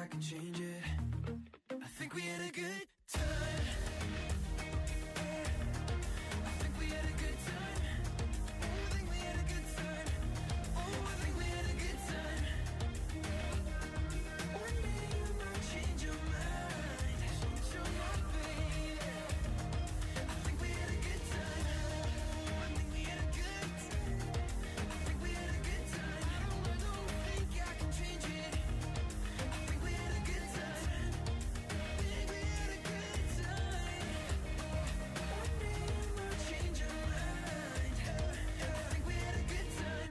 I can change it. I think we had a good time. I think we had a good time. I think we had a good time. Oh, I think we had a good time. One day you might change your mind. Change your mind, baby. I think we had a good time. I think we had a good time. I think we had a good time. I don't think I can change it. I think we had a good time. I think we had a good time. One day you might change your mind. I think we had a good time.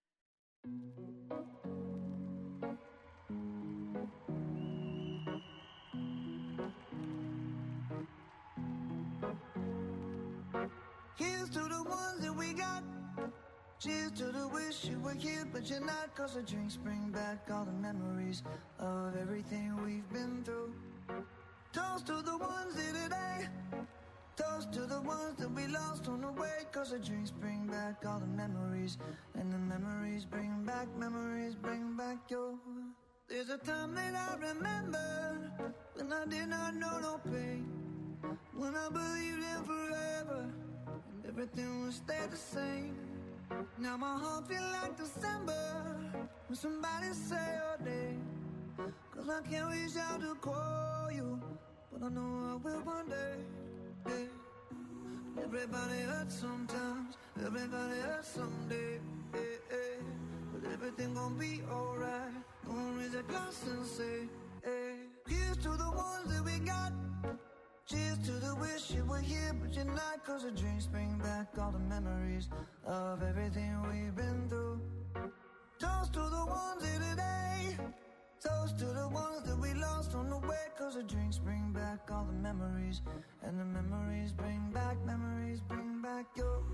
Here's to the ones that we got. Cheers to the wish you were here, but you're not. Cause the drinks bring back all the memories of everything we've been through. Toast to the ones here today. Toast to the ones that we lost on the way. Cause the drinks bring back all the memories. And the memories bring back your. There's a time that I remember when I did not know no pain. When I believed in forever and everything would stay the same. Now my heart feel like December when somebody say your name. Cause I can't reach out to call you, but I know I will one day. Hey. Everybody hurts sometimes, everybody hurts someday. Hey, hey. But everything gon' be alright. Gonna raise a glass and say, hey. Here's to the ones that we got. Cheers to the wish you were here, but you're not. Cause the drinks bring back all the memories of everything we've been through. Toast to the ones here today. Toast to the ones that we lost on the way. Cause the drinks bring back all the memories. And the memories bring back your.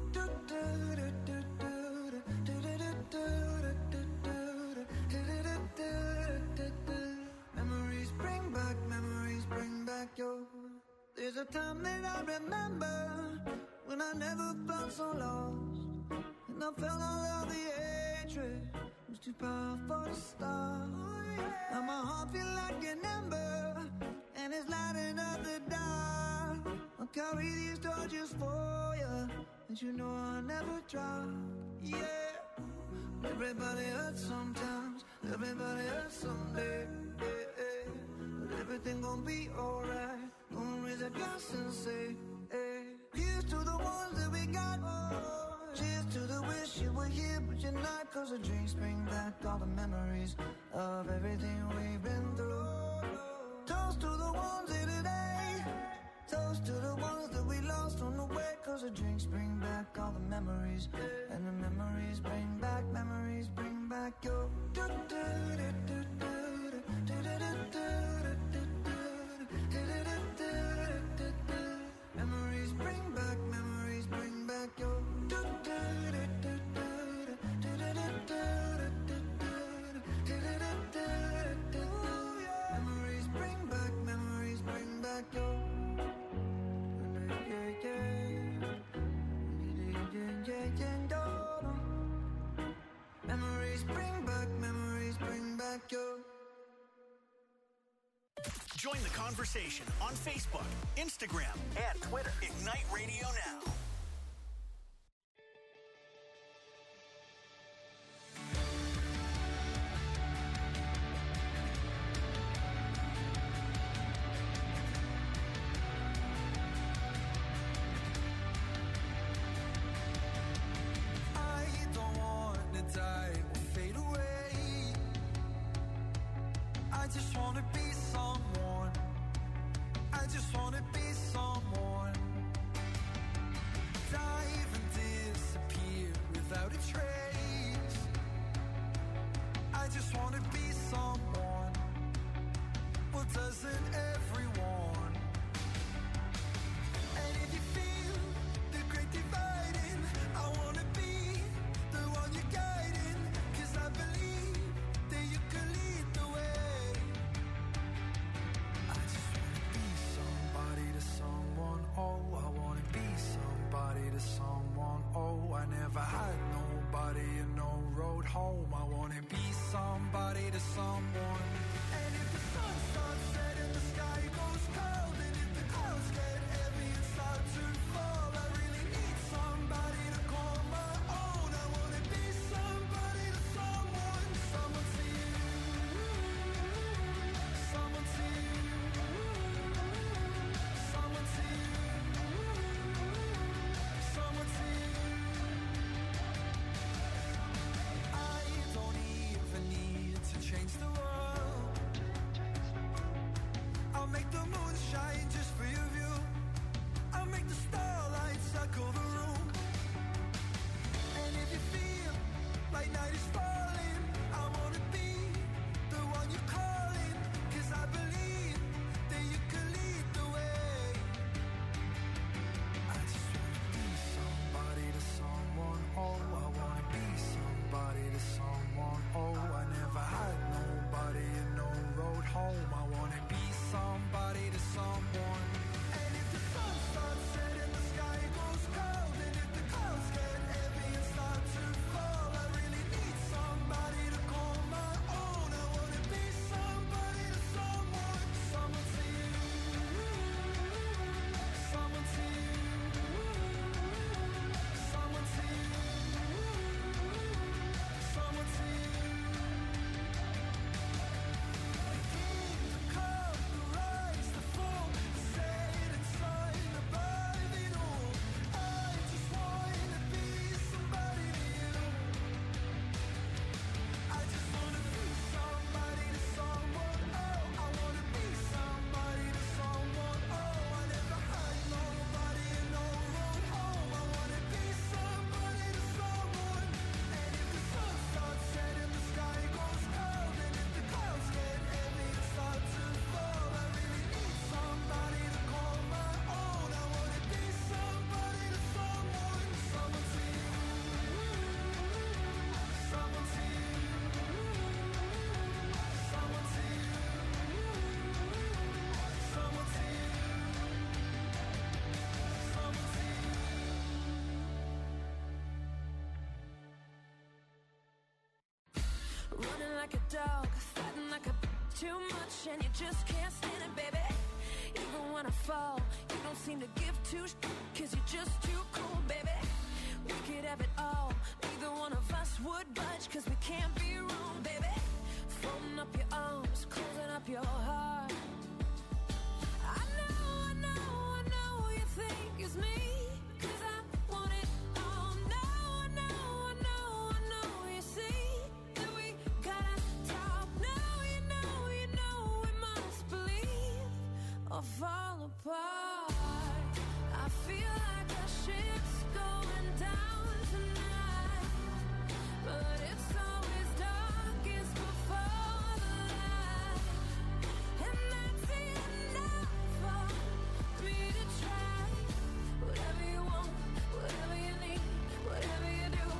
Memories bring back your. There's a time that I remember when I never felt so lost. And I felt all of the hatred was too powerful to stop. Now my heart feel like an ember and it's lighting up the dark. I'll carry these torches for you, and you know I'll never drop. Yeah. Everybody hurts sometimes, everybody hurts someday. Yeah, yeah. But everything gon' be alright. Gonna raise a glass and say, hey. Here's to the ones that we got. Cheers to the wish you were here, but you're not. Cause the drinks bring back all the memories of everything we've been through. Toast to the ones here today. Toast to the ones that we lost on the way. Cause the drinks bring back all the memories. And the memories bring back your. Memories bring back your. Memories bring back your. Memories bring back your. Join the conversation on Facebook, Instagram, and Twitter. Ignite Radio Now. I don't wanna die or fade away. I just wanna be someone. I just wanna be someone. Dive and disappear without a trace. I just wanna be someone. Well, doesn't everyone? And if you feel the great dividing, I wanna be the one you're guiding. Cause I believe that you can lead the way. I just wanna be somebody to someone. Oh, I wanna be somebody to someone. Oh, I never had nobody and no road home. I wanna be somebody to someone. And if the sun dog, fighting like a too much, and you just can't stand it, baby. Even when I fall, you don't seem to give two cause you're just too cool, baby. We could have it all, neither one of us would budge, cause we can't be wrong, baby. Folding up your arms, closing up your heart. I know you think it's me, cause I want it all. No, I know, you see that we gotta talk. No, you know, we must believe or fall apart. I feel like our ship's going down tonight, but it's always darkest before the light, and that's enough for me to try. Whatever you want, whatever you need, whatever you do,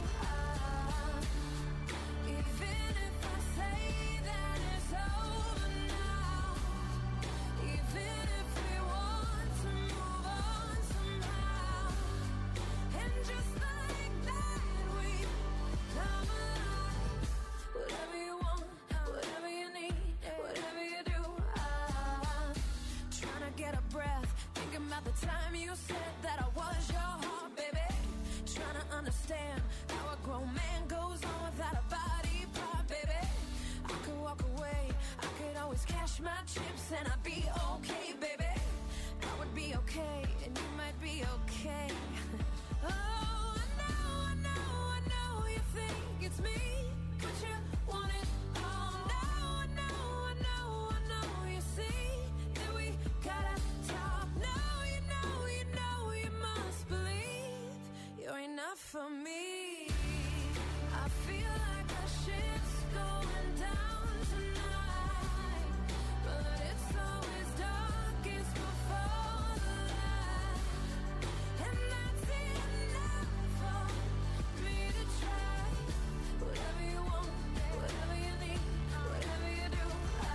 even if I say that it's over now, even if we want to move on somehow, and just like that we come alive. Whatever you want, whatever you need, whatever you do, trying to get a breath, thinking about the time you said that I was your heart, baby. Trying to understand how a grown man goes on without a body part, baby. I could walk away, I could always cash my chips, and I'd be okay, baby. I would be okay, and you might be okay. Oh, I know you think it's me, but you want it all. No, I know, you see that we gotta talk. No, you know, you must believe you're enough for me. I feel like our ship's going down tonight, but it's always darkest before the light, and that's enough for me to try. Whatever you want, whatever you need, whatever you do,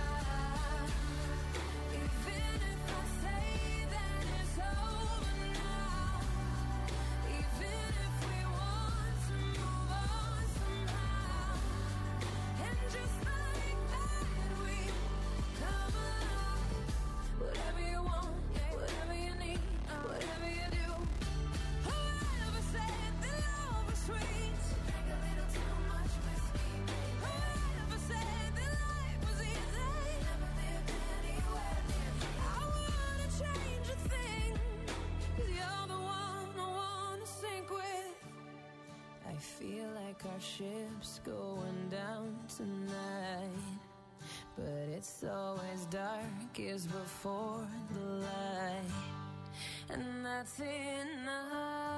even if I say that it's over now, even if we want to move on somehow, and just like that we come alive. Whatever you want, whatever you need, whatever you do. Whoever said that love was sweet? Drink a little too much whiskey, baby. Whoever said that life was easy? Never lived anywhere near me. I wouldn't change a thing, cause you're the one I wanna sink with. I feel like our ship's going down tonight, but it's always darkest before the light, and that's enough.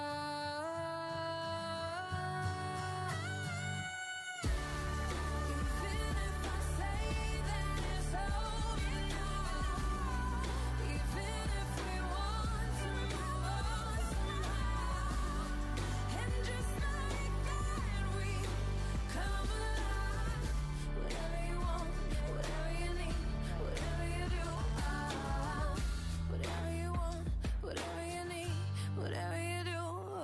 Even if I say that it's over now, even if we want to move on somehow, and just like that we come alive. Whatever you want, whatever you need, whatever you do, whatever you want, whatever you need, whatever you do.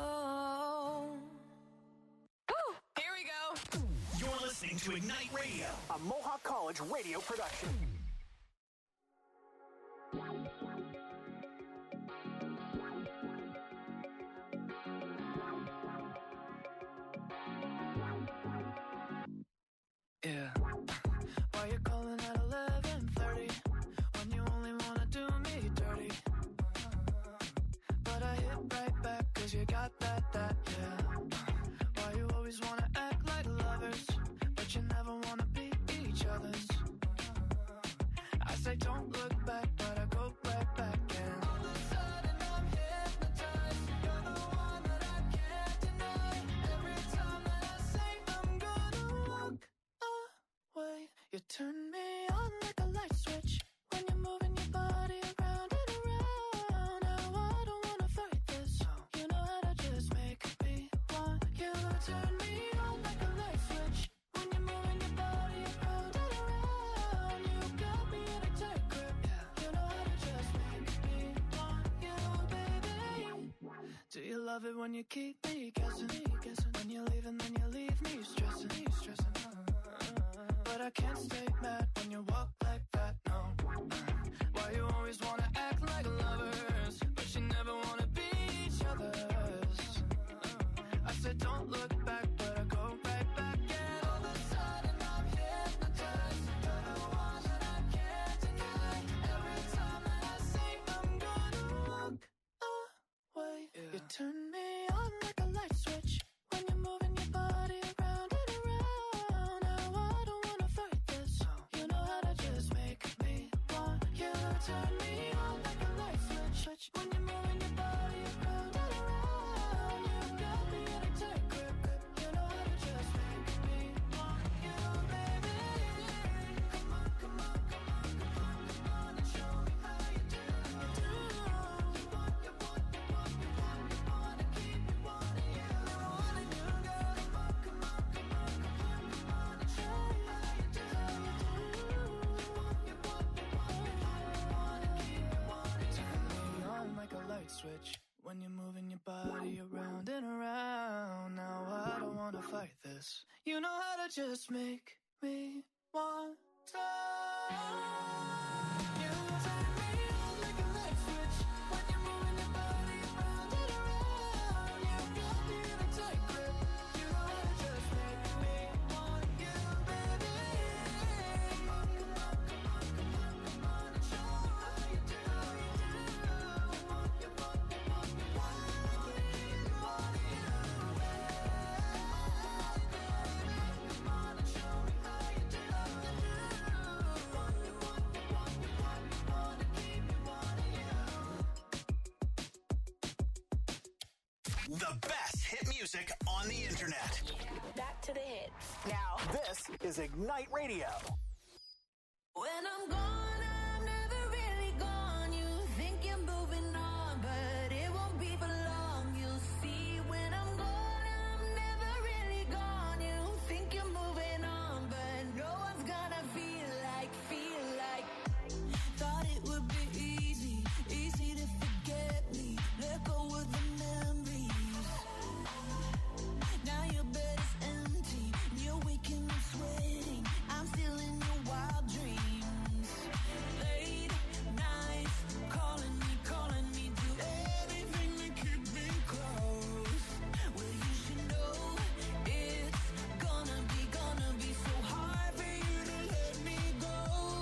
Here we go. You're listening to Ignite Radio, a Mohawk College radio production. Yeah. Why you calling at 11:30 when you only wanna do me dirty? But I hit right back 'cause you got that, yeah. Why you always wanna act like lovers, but you never wanna be each other's? I say don't look back, but I go right back and all of a sudden I'm hypnotized. You're the one that I can't deny. Every time that I say I'm gonna walk away, you turn me on like a light switch when you're moving your body around and around. Now I don't wanna fight this. You know how to just make me want you. Turn me on like a light switch when you're moving your body around and around. You got me in a tight grip. You know how to just make me want you, baby. Do you love it when you keep me guessing? When you're leaving, then you leave me stressing. but I can't stay mad when you walk like that, no. Why you always wanna act like lovers, but you never wanna be each other's? I said don't look back, but I go right back, and all of a sudden I'm hypnotized. You're the one that I can't deny. Every time that I say I'm gonna walk away, you turn me on like a light switch when you're moving your body around and around. Now I don't wanna fight this. You know how to just make me want you. Turn me on like a light switch when you're moving your body around and around. You got me in a tight grip. You know how to just make me want you, baby. Come on, come on, come on, come on, come on, and show me how you do. You want, you want, you want, you want, you want to keep me wanting you. Wanting you, girl. Come on, come on, come on, come on, come on, and show me how you do. You want, you want, you want, you want, you want to keep me wanting you. Turn me on like a light switch when you're moving your body around and around. Now I don't wanna fight this. You know how to just make me want to. You turn me on like a light switch when you're moving your body around and around. You got me in a tight grip. You know how to just make me want you, baby. Come on, come on, come on, come on, come on, and show me how you do. You want, you want, you want, you want to keep me wanting you. Come on and show me how you do. You want, you want, you want, you want, you want to keep me wanting you. The best hit music on the internet. Back to the hits. Now, this is Ignite Radio. When I'm gone, I'm never really gone. You think you're moving on, but it won't be for long. You'll see when I'm gone, I'm never really gone. You think you're moving on, but no one's gonna feel like. Thought it would be easy to forget me. Let go of the memories. Now your bed is empty, you're waking up sweating. I'm still in your wild dreams. Late nights, calling me, do everything to keep me close. Well, you should know it's gonna be so hard for you to let me go.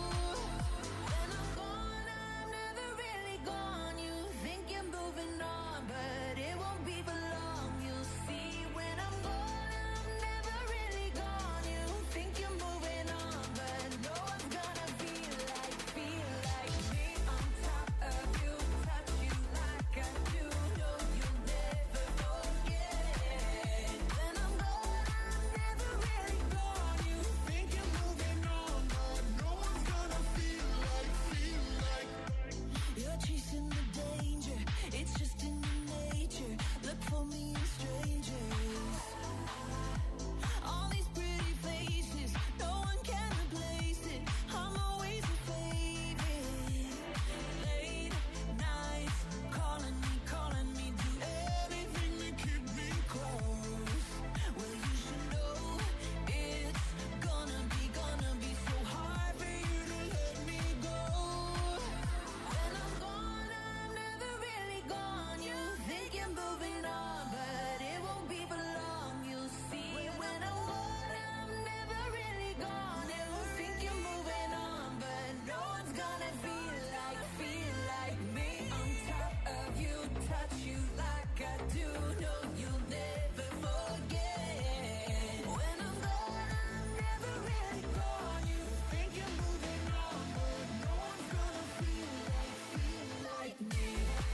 When I'm gone, I'm never really gone. You think you're moving on, but it won't be for long. You'll see when I'm gone, I'm never really gone. You think you're moving on, but no one's gonna feel like me. On top of you, touch you like I do. No, you'll never forget. When I'm gone, I'm never really gone. You think you're moving on, but no one's gonna feel like. You're chasing the danger, it's just in your nature. Look for me in strangers. All these pretty faces, no one can replace it. I'm always your favorite. Late nights, calling me, do everything to keep me close. Well, you should know it's gonna be so hard for you to let me go. When I'm gone, I'm never really gone. You think you're moving on, but it won't be for long. You'll see when I'm gone, I'm never really gone. You think you're moving on, but no one's gonna feel like me. On top of you, touch you like I do. No, you'll never forget. When I'm gone, I'm never really gone. You think you're moving on, but no one's gonna feel like me.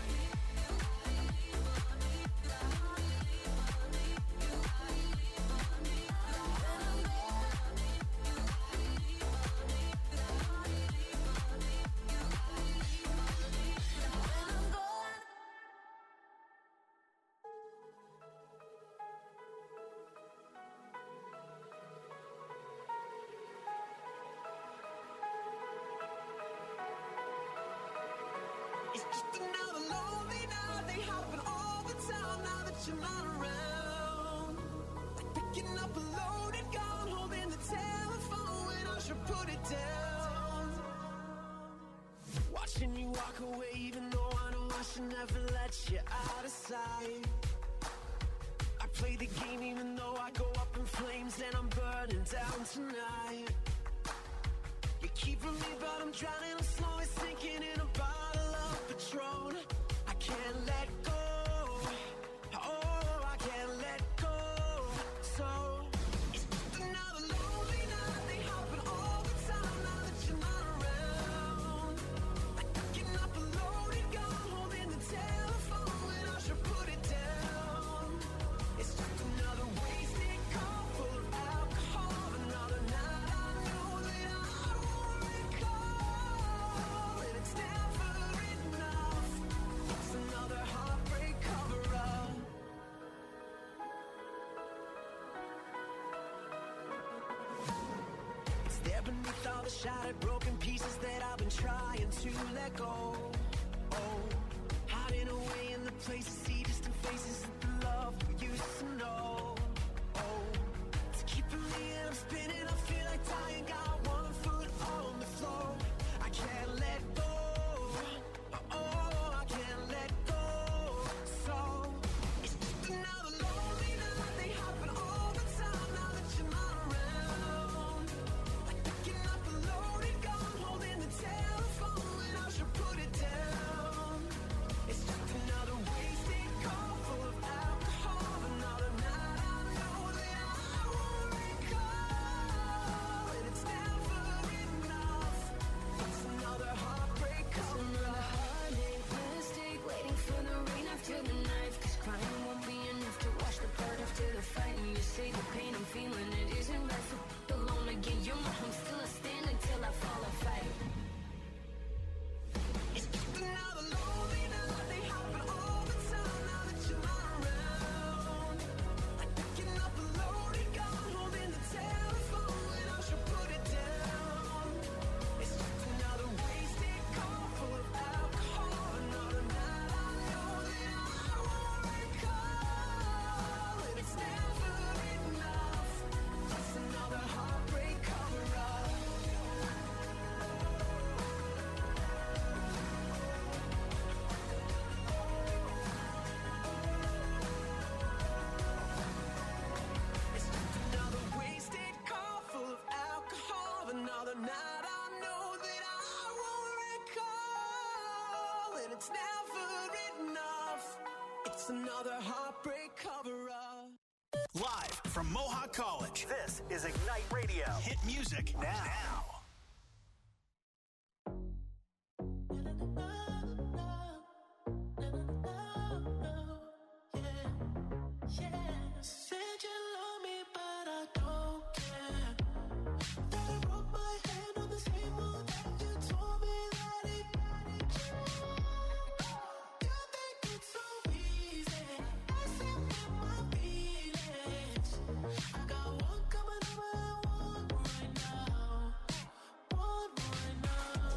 It's just another lonely night. They happen all the time now that you're not around. Like picking up a loaded gun, holding the telephone when should put it down. Watching you walk away, even though I know I should never let you out of sight. I play the game even though I go up in flames and I'm burning down tonight. You're keeping me but I'm drowning, I'm slowly sinking in a bottle of Patron. I can't let go, oh I can't let go. So it's just another lonely night, they happen all the time now that you're not around. Like picking up a loaded gun, holding the telephone when I should put it down. It's just another wasted call full of alcohol, another night I know that I won't recall, and it's never enough. It's another heartbreak cover-up. It's there beneath all the shattered, broken pieces that I've been trying to let go. Oh, hiding away in the places, see distant faces of the love we used to know. Oh, it's keeping me and I'm spinning, I feel like dying, got one foot on the floor. I can't let go, oh, I can't let go. So, it's just another lonely night, they happen all the time now that you're not around. Like picking up a loaded gun, holding the telephone when I should put it down. It's just another wasted call full of alcohol, another night I know that I won't recall, and it's never enough. It's another heartbreak cover-up. Heartache, mistake, waiting for the rain after the knife. 'Cause crying won't be enough to wash the blood after the fight. And you say the pain I'm feeling, it isn't right. So alone again, you're my home, still a stand until I fall or fight. It's just another lonely night, they happen all the time now that you're not around. Like picking up a loaded gun, holding the telephone when I should put it down. It's just another wasted call full of alcohol, another night I know that I won't recall, and it's never enough. It's another heartbreak cover-up. It's just another wasted call full of alcohol, another night I know that I won't recall, and it's never enough. It's another heartbreak cover-up. Live from Mohawk College, this is Ignite Radio. Hit music now. Said you love me, but I don't care. That I broke my hand on the same wall that you told me that it. You think it's so easy, messing with my feelings. I got one coming over and one right now. One right now.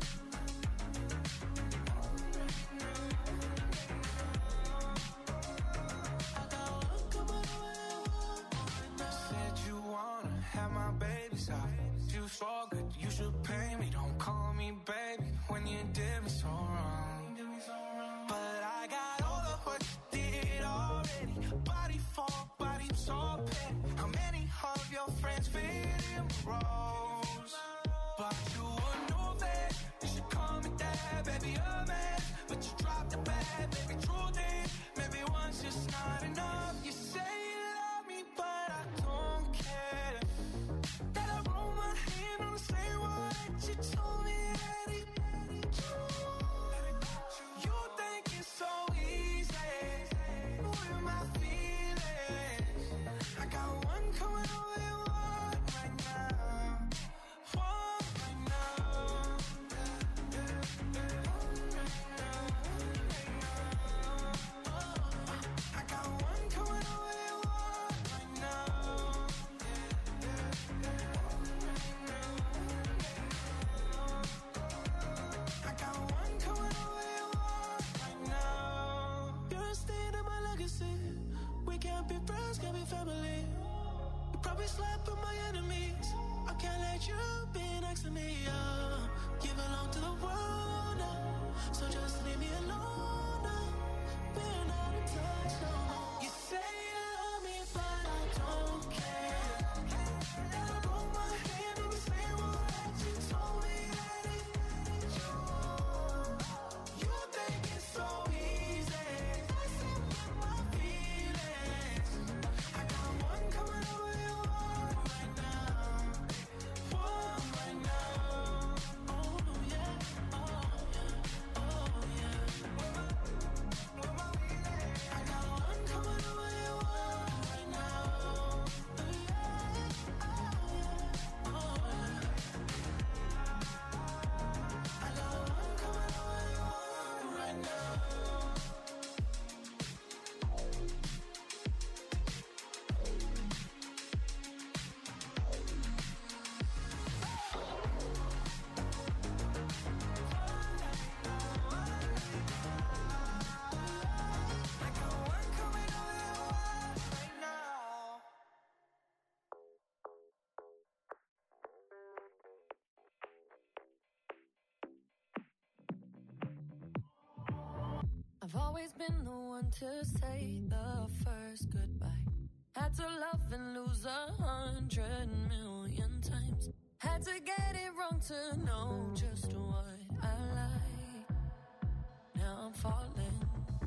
I got one coming over and one right now. Said you wanna have my baby's eyes. You so good, you should pay me. Don't call me baby when you did me so wrong. But I got all of what you did already. Body for body, so petty. How many of your friends fit in my roles? But you would know that you should call me dad, baby, a man. But you dropped the bad, baby, truth is, maybe once just not enough. You say you love me, but I don't care. That I roll my hand on the same wall that you told me that it. You think it's so easy with my feelings. I got one coming over and one right now. One right now. I got one coming over and one right now. I got one coming over and one right now. You're a stain in my legacy. We can't be friends, can't be family. You probably slap with my enemies. I can't let you be next to me, you belong to the world now. So just leave me alone now. We're not in touch no more. You say you love me, but I don't care. And I broke my hand in the same way you told me that it you want. You think it's so easy. Messing with my feelings. I got one coming over your one right now. One right now. Oh yeah, oh yeah, oh yeah. I got one coming over your one right now. Yeah, oh yeah, oh yeah. I got one coming over your one right now. I got one coming over your one right now. I've always been the one to say the first goodbye. Had to love and lose 100 million times. Had to get it wrong to know just what I like. Now I'm falling.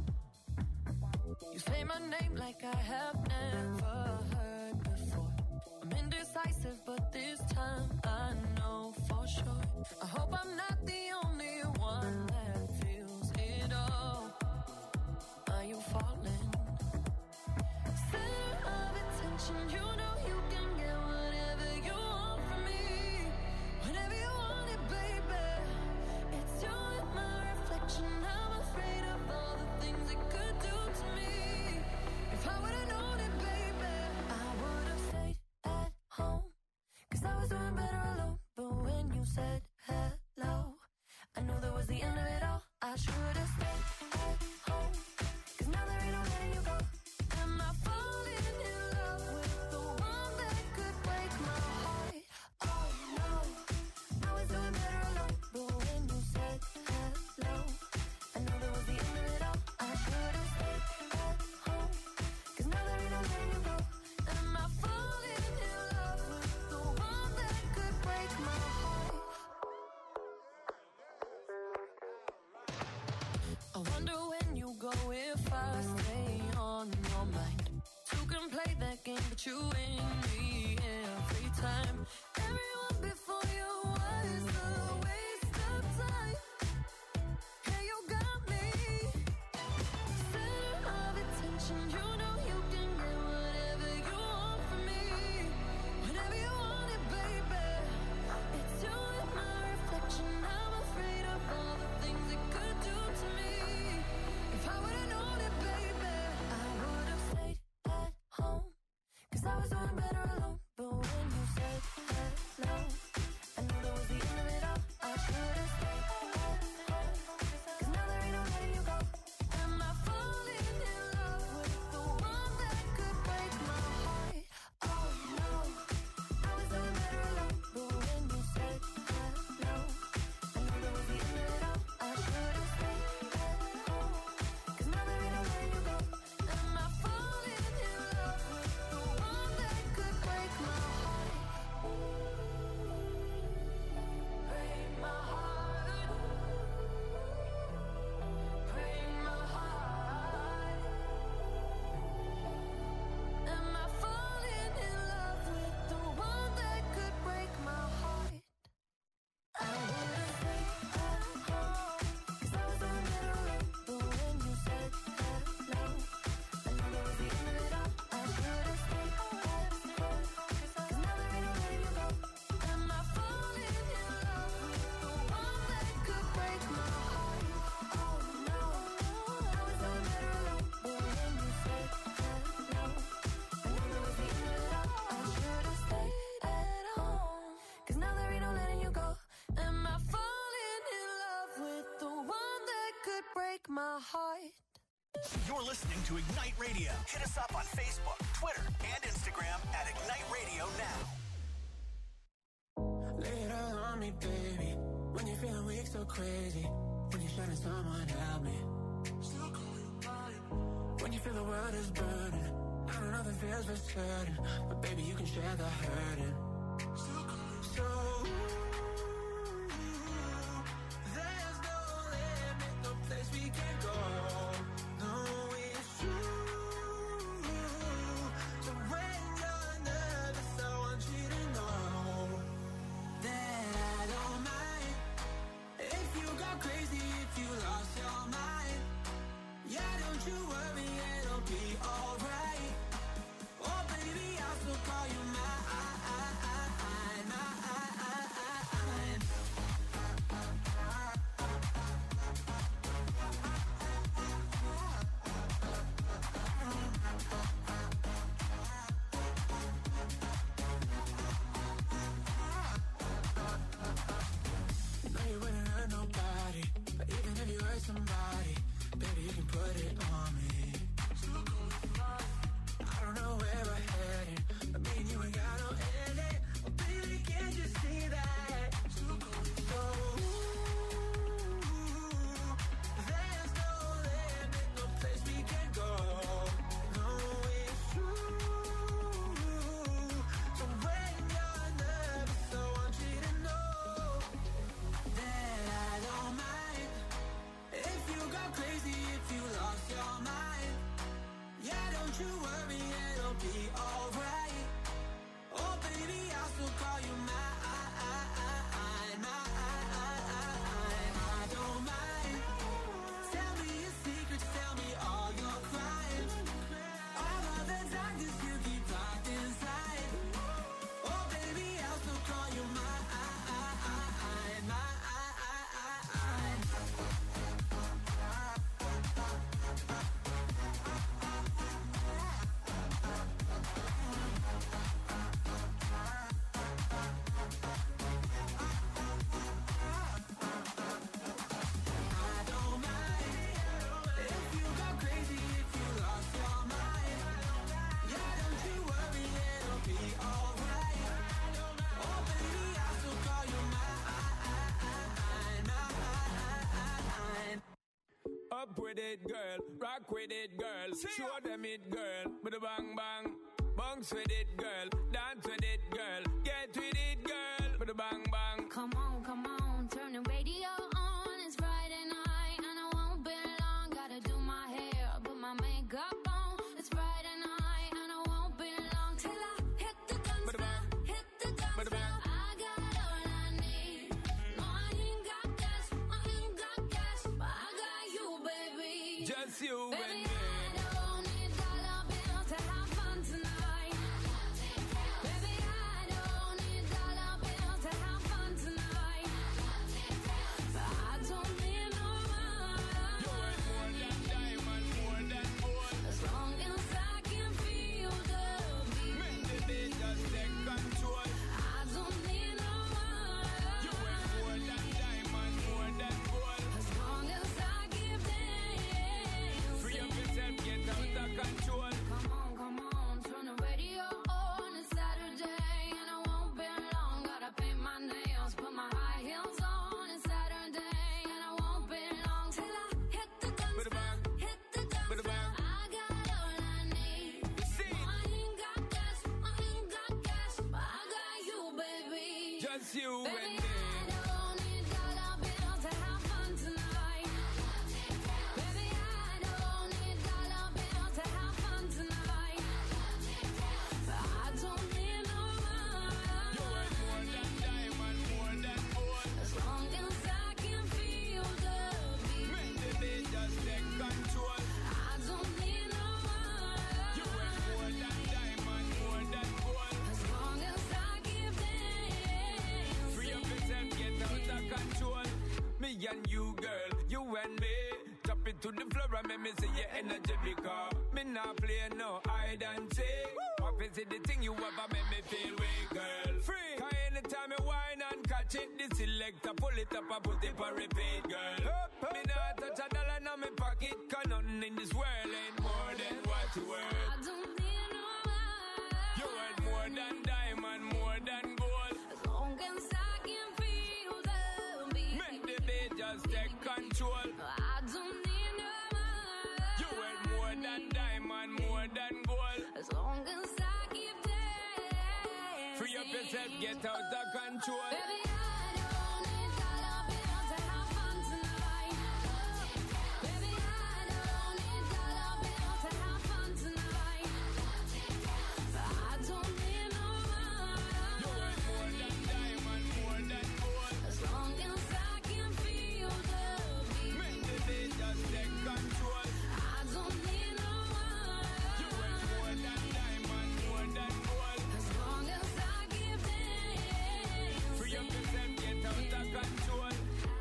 You say my name like I have never heard before. I'm indecisive, but this time I know for sure. I hope I'm not the only one that feels it all. Are you falling? Center of attention, you know you can get whatever you want from me. Whenever you want it, baby. It's you and my reflection. I'm afraid of all the things it could do to me. If I would've known it, baby, I would've stayed at home. 'Cause I was doing better alone. But when you said hello, I knew that was the end of it all. I should've stayed at home. 'Cause now there ain't no letting you go. Am I falling in love with the one that could break my heart? Oh no, I was doing better alone. But when you said hello, I knew that was the end of it all. I should've stayed at home. 'Cause now there ain't no letting you go. Am I falling in love with the one that could break my heart? I wonder when you go if I stay on your mind. Two can play that game, but you win me every time. Everyone before you was a waste of time. Yeah, you got me. Center of attention, you know you can get whatever you want from me. Whenever you want it, baby. It's you and my reflection. I'm afraid of all the things it could do to me. If I would've known it, baby, I would've stayed at home. 'Cause I was doing better alone. But when you said hello, I knew that was the end of it all. I should've stayed at home. 'Cause now there ain't no letting you go. Am I falling in love with the one that could break my heart? Oh no, I was doing better alone. But when you said hello, I knew that was the end of it all. I should've stayed at home. 'Cause now there ain't no letting you go. Am I falling in love with the one that could break my heart? Break my heart. Break my heart. Am I falling in love with the one that could break my heart? I would've stayed at home. 'Cause I was doing better alone. But when you said hello, I knew that was the end of it all. I should've stayed at home. 'Cause now there ain't no letting you go. Am I falling in love with the one that could break my heart? Oh no, I was doing better alone. But when you said hello, I knew that was the end of it all. I should've stayed at home. 'Cause now there ain't no letting you go. Am I falling in love with the one that could break my heart? You're listening to Ignite Radio. Hit us up on Facebook, Twitter, and Instagram at Ignite Radio Now. When you're feeling weak, so crazy. When you're shouting, someone help me. Still call you mine. When you feel the world is burning. I don't know the feels for certain, but baby, you can share the hurting. Still call you so. There's no limit, no place we can go. No, it's true. So when you're nervous, I want you to know that I don't mind. If you go crazy, if you lost your mind, yeah, don't you worry, it'll be alright. Oh baby, I'll still call you mine. No, you wouldn't hurt nobody, but even if you hurt somebody, baby, you can put it on me. I don't know where we're headed, but me and you ain't got no ending. Oh baby, can't you see that? So there's no limit, no place we can go. No, it's true. So when you're nervous, I want you to know that I don't mind. If you go crazy, if you lost your mind, yeah, don't you worry, it'll be alright. Oh baby, I'll still call you mine. I don't mind. Tell me your secrets, tell me all your crimes, all of the darkness you keep locked inside. Oh baby, I'll still call you mine. Up with it, girl. Rock with it, girl. Show them it, girl. With a bang bang. Bounce with it, girl. Dance with it, girl. Get with it, girl. With a bang bang. Come on, turn the radio on. It's Friday night and I won't be long. Gotta do my hair, put my makeup on. It's Friday night and I won't be long till I hit the guns now, hit the guns now. I got all I need. No, I ain't got cash, but I got you, baby. Just you and Baby, me. I don't need dollar bills to have fun tonight. Baby, I don't need dollar bills to have fun tonight. But I don't need no money. You worth more than diamond, more than gold. As long as I can feel the beat. Make the beat just take control. I don't need no money. You worth more than diamond, more than gold. As long as I keep dancing. Free up yourself, get out of control. Come on, turn the radio on. It's Saturday and I won't be long. Gotta paint my nails, put my high heels on. It's Saturday and I won't be long till I hit the guns With a now, bang. hit the guns With a bang. now. I got all I need. See, No, I ain't got cash, but I got you, baby. just you and Baby, me. I don't need dollar bills to have fun tonight. Baby, I don't need dollar bills to have fun tonight. But I don't need no You worth more money. than diamond, more than gold. As long as I can feel the beat. Make the beat just take control. I don't need no You worth more money. than diamond, more than gold. As long as I keep dancing. Free up yourself, get out of control. Me and you, girl, you and me. Drop it to the floor and make me see your energy because me not play no hide and seek. Obviously the thing you ever make me feel weak, girl. Free. Cause anytime you whine and catch it, the selector pull it up and put it for repeat, girl. Me not touch a dollar in my pocket, cause nothing in this world ain't more than what you worth. I don't need no money. You worth more than diamond, more than gold. As long as I can feel the beat. control. I don't need no more. You want more than diamond, more than gold. As long as I keep dancing. Free up yourself, get out of control. Baby, I don't need dollar bills to have fun tonight. Baby, I don't need dollar bills to have fun tonight. I don't need no more. You want more than diamond, more than gold. As long as I can feel the beat. Make the beat just take control. I don't need no more. You want more than diamond, more than gold. As long as I keep dancing. Free up yourself, get out of control.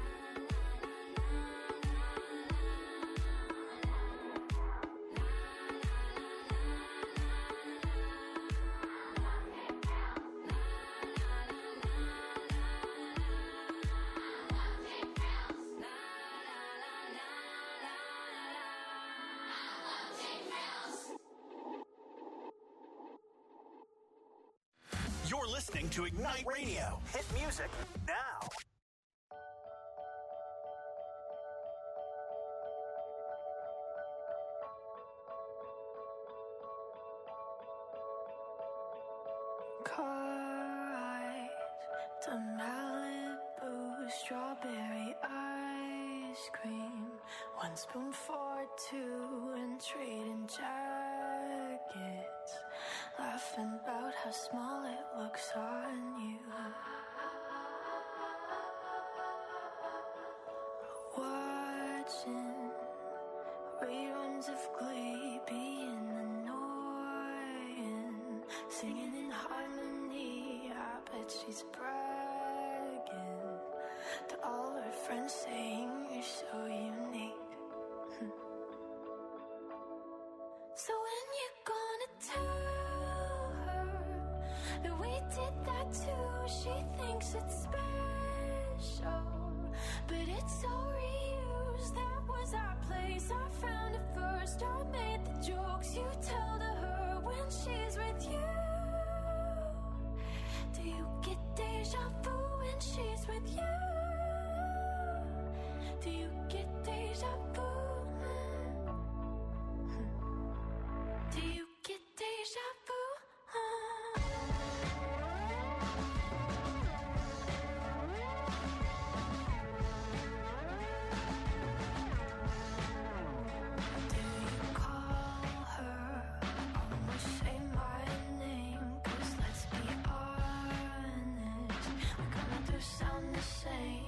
You're listening to Ignite Radio. Hit music now. Car ride to Malibu, strawberry ice cream. One spoon for two and trading jackets. Laughing about how small it looks on you. Watching reruns of Glee, being annoying. Singing in harmony, I bet she's bragging to all her friends, saying you're so unique. So when you gonna tell her that we did that too? She thinks it's special, but it's so reused. That was our place, I found it first. I made the jokes you tell to her when she's with you. Do you get deja vu when she's with you? Do you get deja vu? Do you get deja vu? Do you call her? Almost say my name, 'cause let's be honest, we kinda do sound the same.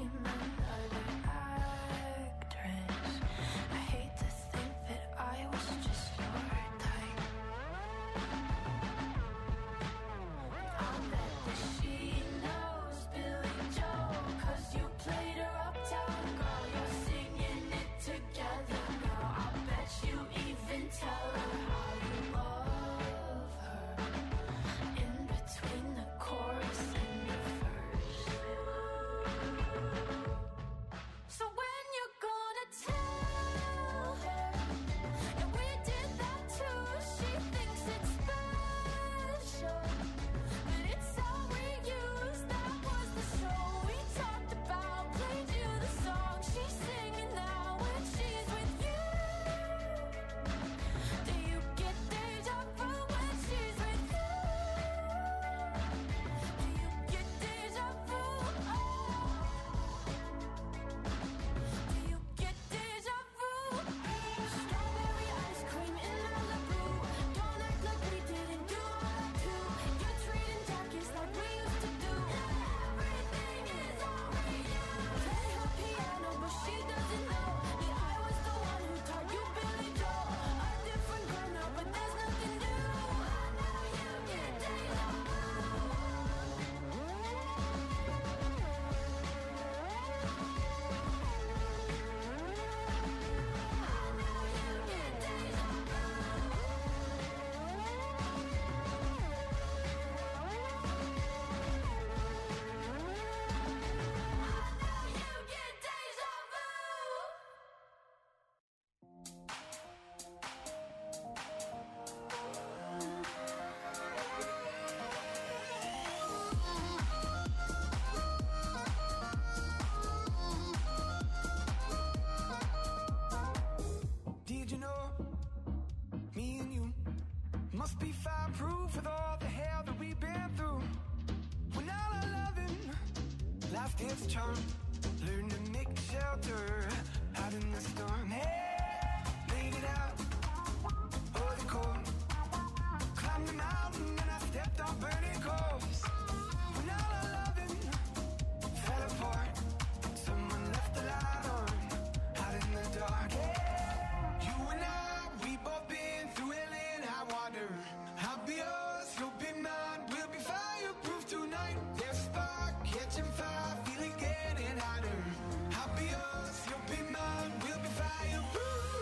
Must be fireproof with all the hell that we've been through. When all our loving, life takes a turn. Learn to make shelter out in the storm. Hey, made it out, oh the cold. Climbed the mountain and I stepped on burning coals. When all our loving fell apart, someone left the light on out in the dark. Hey, you and I, we both been through hell and high water. I'll be yours, you'll be mine. We'll be fireproof tonight. There's a spark catching fire, feeling getting hotter. I'll be yours, you'll be mine. We'll be fireproof.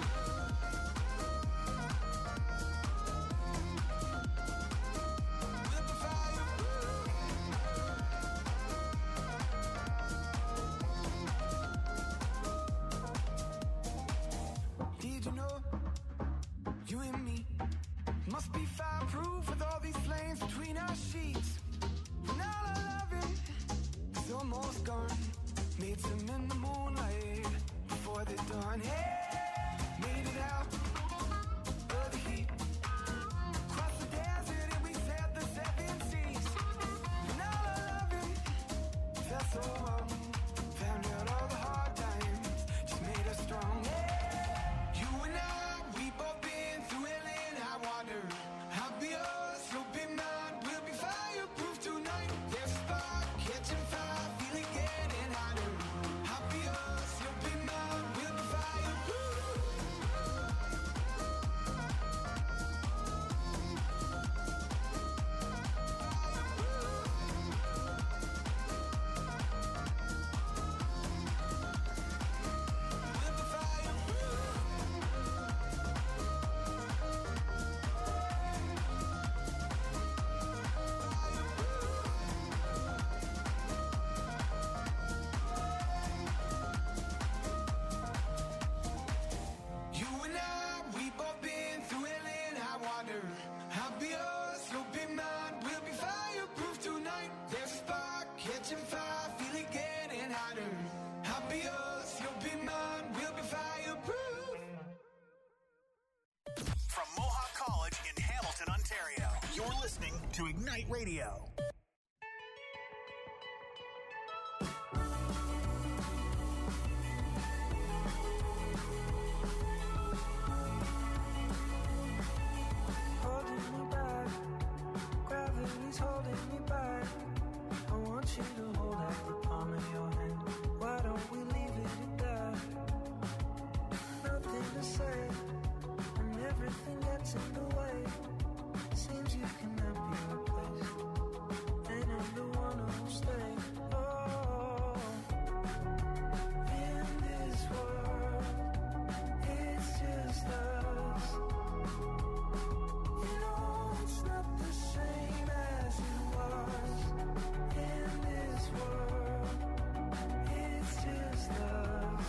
We'll be fireproof. Did you know, you and me must be fireproof with all these flames between our sheets. And all our loving is almost gone. Made some in the moonlight before the dawn. Hey, made it out of the heat. Crossed the desert and we sailed the 7 seas. And all our loving felt so wrong. Found out all the hard times just made us strong. Hey, you and I, we both been through hell and high water. I'll be yours, you'll be mine. We'll be fireproof tonight. There's a spark catching fire, feeling getting hotter. I'll be yours, you'll be mine. We'll be fireproof. We'll be fireproof. You and I, we both been through hell and high water. I'll be yours, you'll be mine. We'll be fireproof tonight. There's a spark catching fire, feeling getting hotter. I'll be yours, you'll be mine. We'll be fireproof. From Mohawk College in Hamilton, Ontario, you're listening to Ignite Radio. Holding me back, gravity's holding me back. I want you to hold out the palm of your hand. Why don't we leave it at that? Nothing to say, and everything gets in the way. Seems you cannot be replaced, and I'm the one who'll stay. Oh, in this world, it's just us. You know it's not the same as it was. In this world, it's just us.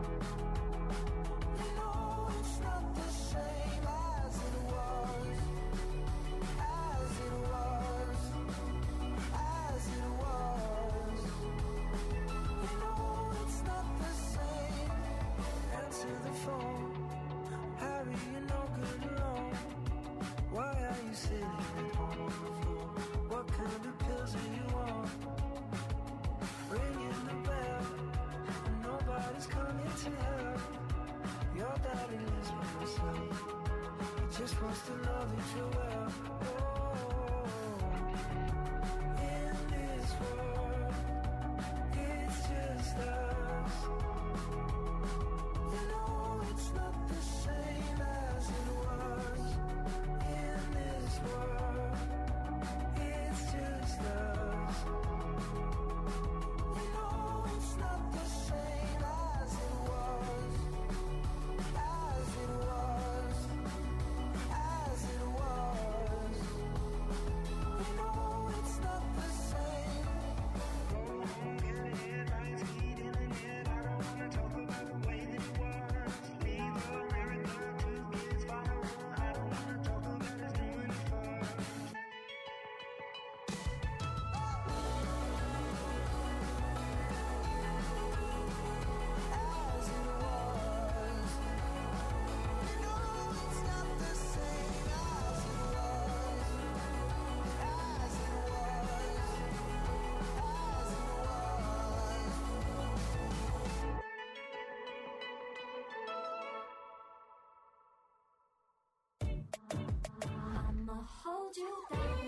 You know it's not the same as it was. As it was. As it was. You know it's not the same. Answer the phone. Harry, you're no good alone. Why are you sitting at home on the floor? What kind of pills are you on? Ringing the bell, and nobody's coming to help. Your daddy lives by himself. He just wants to know that you're well. Oh, in this world, it's just us. You know it's not the same as it was. In this world, it's just us. You know it's not the same as it was. As it was. As it was. hold you down.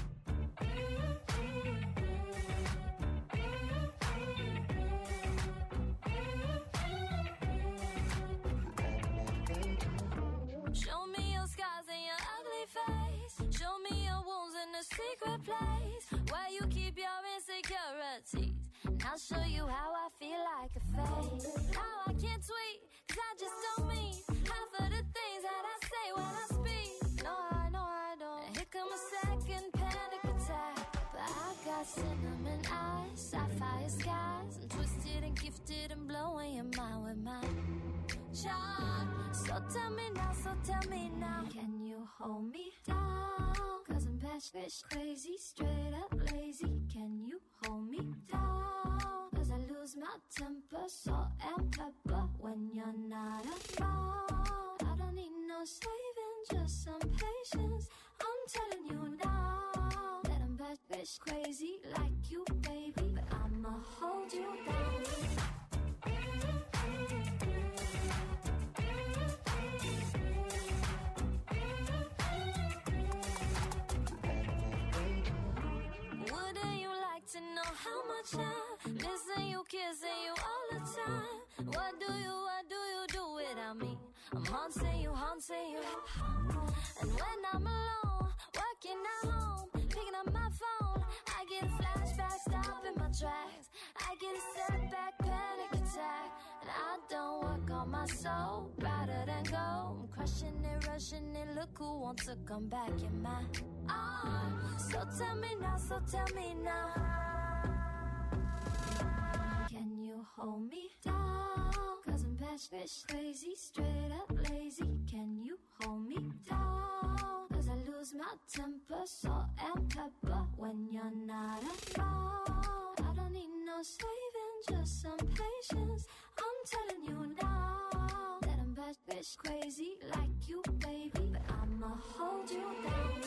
Show me your scars and your ugly face. Show me your wounds in a secret place where you keep your insecurities. And I'll show you how I feel like a fake. How I can't tweet, cause I just don't mean half of the things that I say when I speak. No, I don't. And here come a second panic attack. But I got cinnamon eyes, sapphire skies. I'm twisted and gifted and blowing your mind with my charm. So tell me now, can you hold me down? Cause I'm bitch crazy, straight up lazy. Can you hold me down? Cause I lose my temper, salt and pepper when you're not around. I don't need no saving, just some patience. I'm telling you now that I'm bitch crazy like you, baby. But I'ma hold you down. Wouldn't you like to know how much I'm missing you, kissing you all the time? What do you do without me? I'm haunting you. And when I'm alone, working at home, picking up my phone, I get a flashback, stopping my tracks. I get a setback, panic attack. And I don't work on my soul, rather than go. I'm crushing it, rushing it, look who wants to come back in my arms. So tell me now, can you hold me down? Cause I'm bitch crazy, straight up lazy. Can you hold me down? Cause I lose my temper, salt and pepper when you're not around. I don't need no saving, just some patience. I'm telling you now that I'm bitch crazy like you, baby. But I'ma hold you down.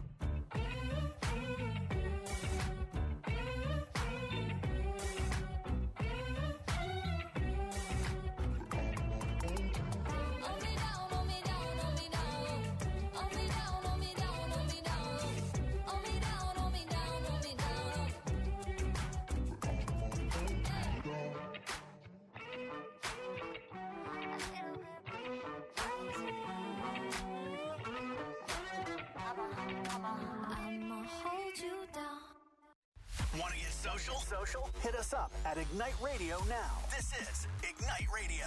Want to get social? Hit us up at Ignite Radio now. This is Ignite Radio.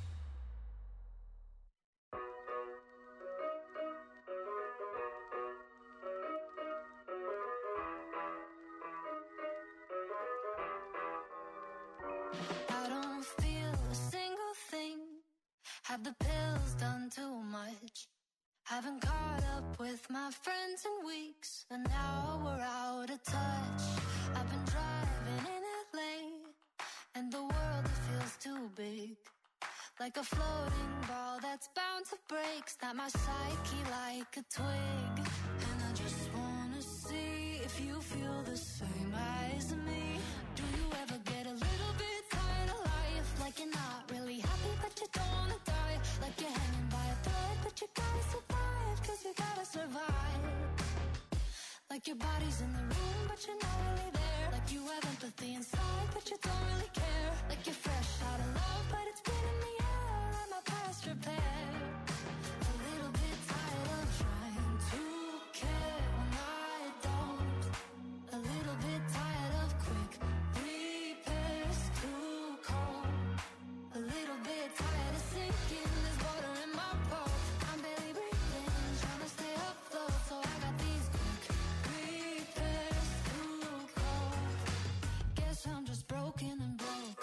I don't feel a single thing. Have the pills done too much? Haven't caught up with my friends in weeks, and now we're out of touch. I've been driving in LA, and the world, it feels too big. Like a floating ball that's bound to break. Snap my psyche like a twig. And I just wanna see if you feel the same as me. Do you ever get a little bit tired of life? Like you're not really happy but you don't wanna die. Like you're hanging by a thread but you gotta survive. Cause you gotta survive. Like your body's in the room but you're not really there. Like you have empathy inside but you don't really care. Like you're fresh out of love but it's been in the air. And my past repair. A little bit tired of trying to care when I don't. A little bit tired of quick repairs too cold. A little bit tired of sinking. There's water in my pulse. I'm barely breathing, trying to stay afloat. So I got these quick repairs too cold. Guess I'm just broken and broke.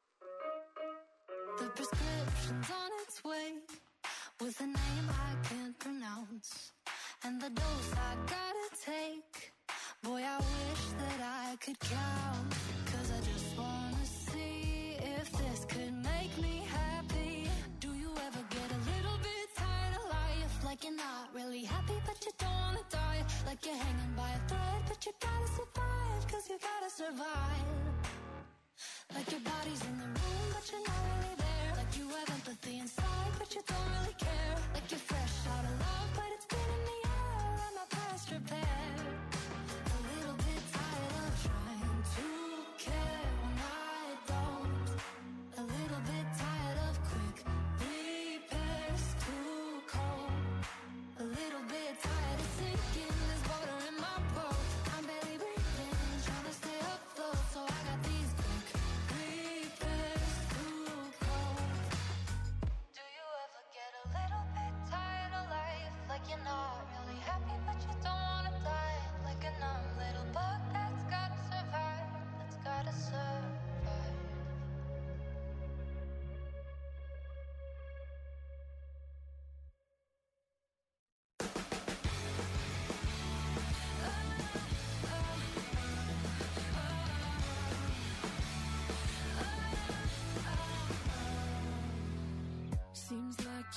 The prescription's on its way, with a name I can't pronounce, and the dose I gotta take. Boy, I wish that I could count. Cause I just wanna see if this could make me happy. Do you ever get a little bit tired of life? Like you're not really happy but you don't wanna die. Like you're hanging by a thread but you gotta survive. Cause you gotta survive. Like your body's in the room but you're not really there. Like you have empathy inside but you don't really care. Like you're fresh out of love but it's been in the air. And my past repair.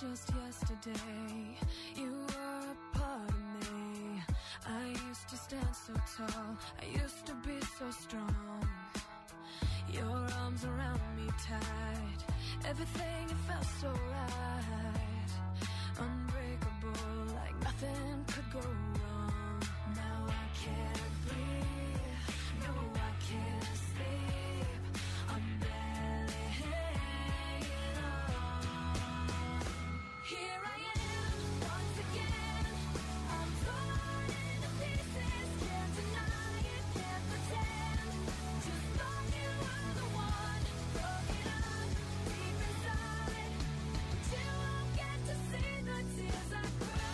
just yesterday. You were a part of me. I used to stand so tall. I used to be so strong. Your arms around me tight. Everything, it felt so right. Unbreakable, like nothing could go wrong. Now I can't breathe. No, I can't sleep. I'm barely hanging on. Here I am, once again. I'm torn into pieces. Can't deny it, can't pretend. Just thought you were the one. Broken up deep inside. But you won't get to see the tears I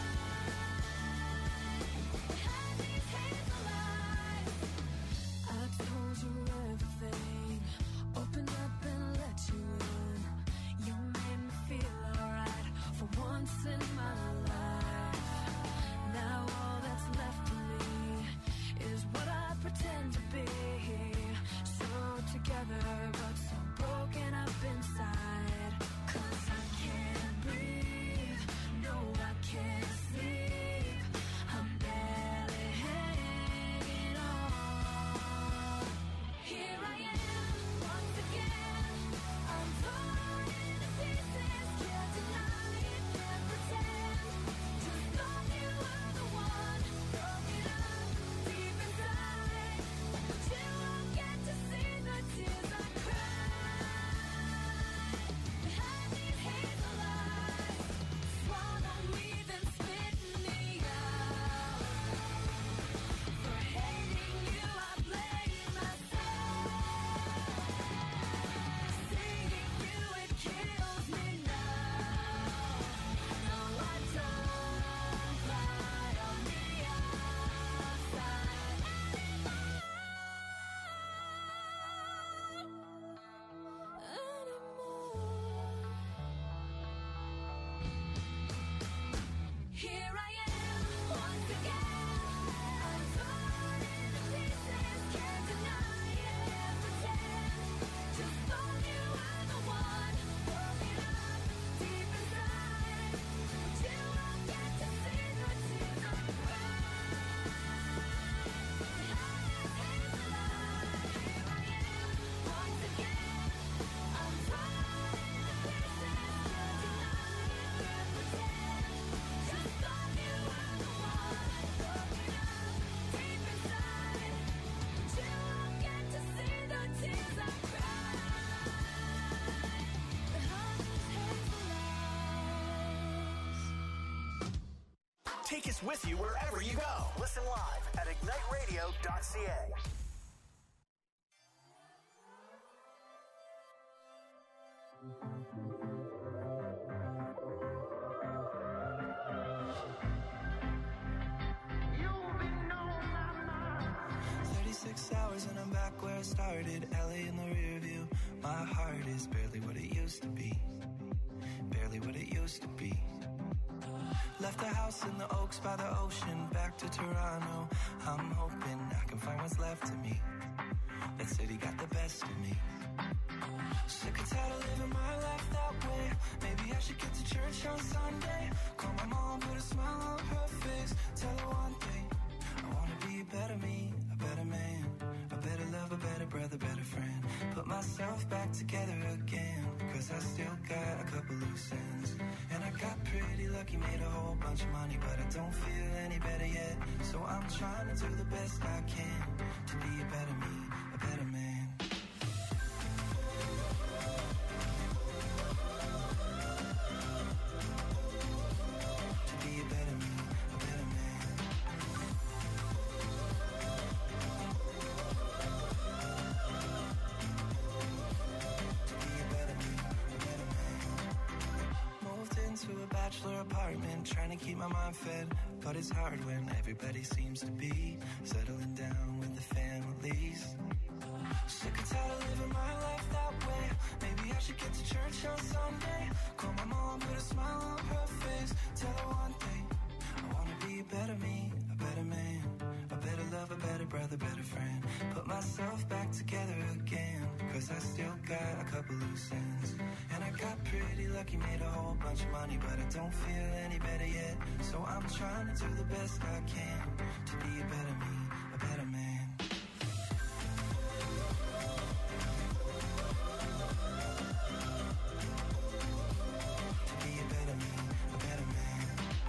cried. Behind these hazel eyes, I told you everything. Opened up and let you in. You made me feel alright for once in my life. Now all that's left of me is what I pretend to be. So together but so broken up inside. 'Cause I can't breathe. No, I can't sleep. I'm barely hanging on. Here I am, once again. I'm torn into pieces. Can't deny it, can't pretend. Just thought you were the one. Broken up deep inside. But you won't get to see the tears I cried. Behind these hazel eyes, swallow me then spit me out. For hating you, I blame myself. Seeing you, it kills me now. No, I don't cry on the outside anymore. Here I am, once again. I'm torn into pieces. Can't deny it, can't pretend. Just thought you were the one. Broken up deep inside. But you won't get to see the tears I cried. Behind these hazel eyes, here I am, once again. I'm torn into pieces. Can't deny it, can't pretend. Just thought you were the one. Broken up deep inside. But you won't get to see the tears I cried. Behind these hazel eyes. Take us with you wherever you go. Listen live at igniteradio.ca. You've been on my mind. 36 hours and I'm back where I started. LA in the rear view. My heart is barely what it used to be. Barely what it used to be. Left the house in the Oaks by the ocean. Back to Toronto. I'm hoping I can find what's left of me. That city got the best of me. Sick and tired of living my life that way. Maybe I should get to church on Sunday. Call my mom, put a smile on her face. Tell her one thing. I wanna be a better me, a better man, a better love, a better brother, better friend. Put myself back together again. 'Cause I still got a couple loose ends. And I got pretty lucky, made a whole bunch of money, but I don't feel any better yet. So I'm trying to do the best I can to be a better me, a better man. To be a better me, a better man. To be a better me, a better man. Moved into a bachelor apartment, trying to keep my mind fed. But it's hard when everybody seems to be settling down with the families. Sick and tired of living my life that way. Maybe I should get to church on Sunday. Call my mom, put a smile on her face. Tell her one thing. I wanna be a better me, a better man, a better love, a better brother, better friend. Put myself back together again. 'Cause I still got a couple loose ends. And I got pretty lucky. lucky, made a whole bunch of money, but I don't feel any better yet. So I'm trying to do the best I can to be a better me, a better man. To be a better me, a better man.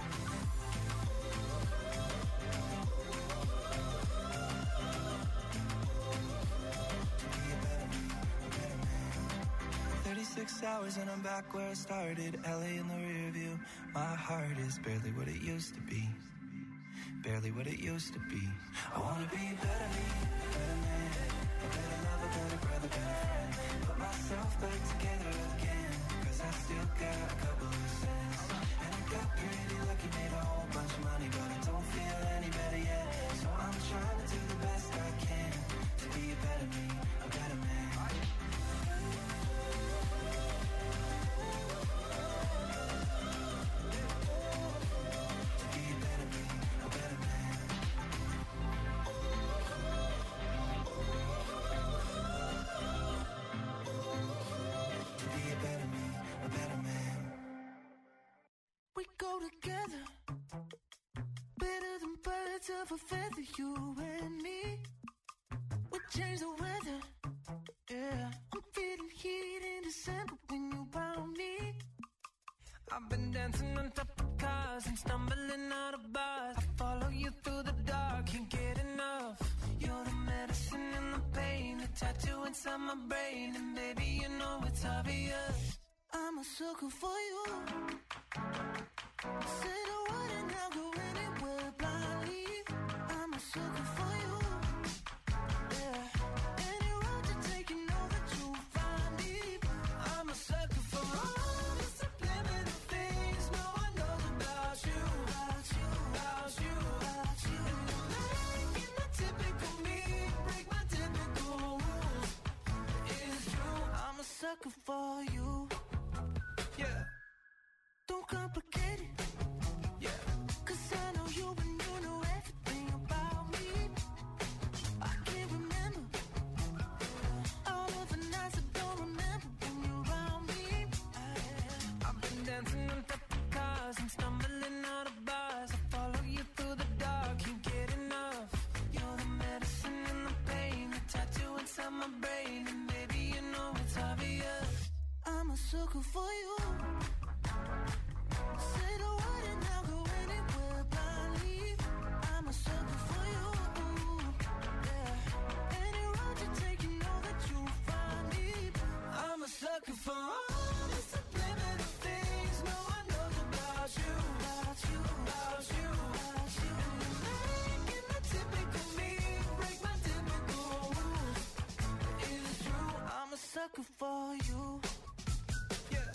To be a better me, a better man. 36 hours and I'm back where I started. LA in the rear view. My heart is barely what it used to be. Barely what it used to be. I wanna be a better me, a better man, a better lover, better brother, better friend. Put myself back together again, cause I still got a couple of cents. And I got pretty lucky, made a whole bunch of money, but I don't feel any better yet. So I'm trying to do the best I can to be a better me, a better man. We go together, better than birds of a feather, you and me. We change the weather, yeah. I'm feeling heat in December when you found me. I've been dancing on top of cars and stumbling out of bars. I follow you through the dark, can't get enough. You're the medicine and the pain, the tattoo inside my brain. And baby, you know it's obvious, I'm a sucker for you. Say the word and I'll go anywhere blindly. I'm a sucker for you. Yeah. Any road you take, you know that you'll find me. I'm a sucker for all the subliminal things no one knows about you. About you, about you, about you. And you're making the typical me break my typical rules. It's true, I'm a sucker for you. Yeah. Don't complicate it. Yeah. Cause I know you and you know everything about me. I can't remember all of the nights I don't remember when you're around me. I've been dancing on top of cars and stumbling out of bars. I follow you through the dark, can't get enough. You're the medicine and the pain, the tattoo inside my brain. And baby, you know it's obvious, I'm a sucker for you. Say the word and I'll go anywhere blindly. I'm a sucker for you. Yeah. Any road you take, you know that you'll find me. I'm a sucker for all the subliminal things no one knows about you. About you, about you, about you. Making the typical me break my typical rules. It's true, I'm a sucker for you. Yeah.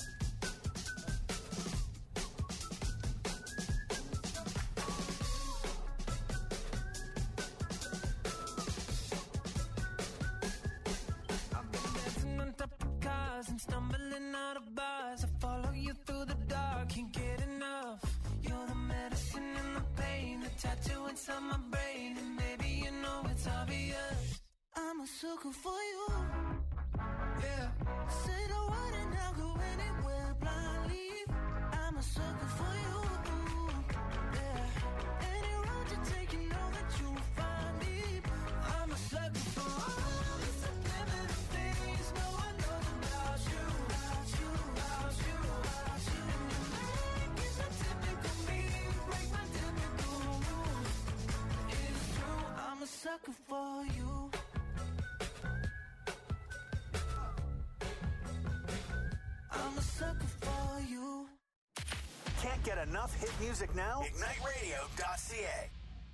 And stumbling out of bars, I follow you through the dark, can't get enough. You're the medicine and the pain, the tattoo inside my brain. And baby, you know it's obvious, I'm a sucker for you. Yeah. Say the word and I'll go anywhere blindly. I'm a sucker for you. Yeah. Any road you take, you know that you'll find me. I'm a sucker for all the subliminal things no one knows about you. About you, about you, about you. And you're making the typical me break my typical rules. It's true, I'm a sucker for you. I'm a sucker for you. Can't get enough hit music now? IgniteRadio.ca.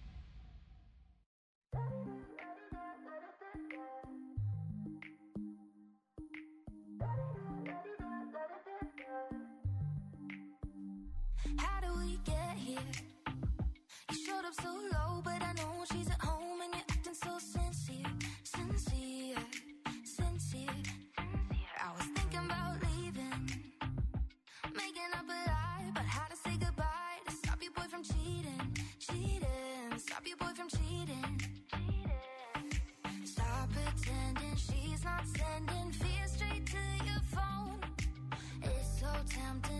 How do we get here? You showed up so low, but I know she's at home and you're acting so sincere, sincere, sincere. I was thinking about leaving, making up a lie about how to say goodbye to stop your boy from cheating, cheating, stop your boy from cheating. Stop pretending she's not sending fear straight to your phone. It's so tempting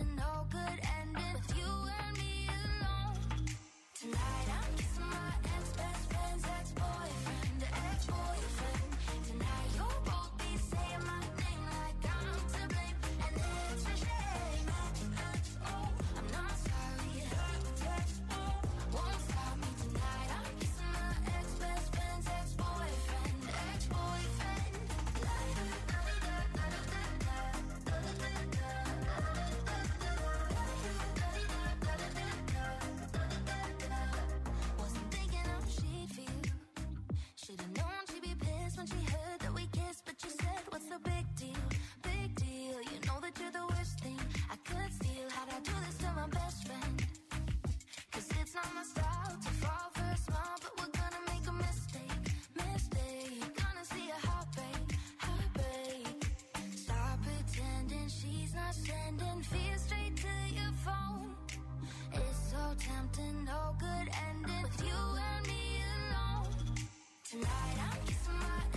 sending fear straight to your phone. It's so tempting, no good ending with you and me alone. Tonight I'm kissing my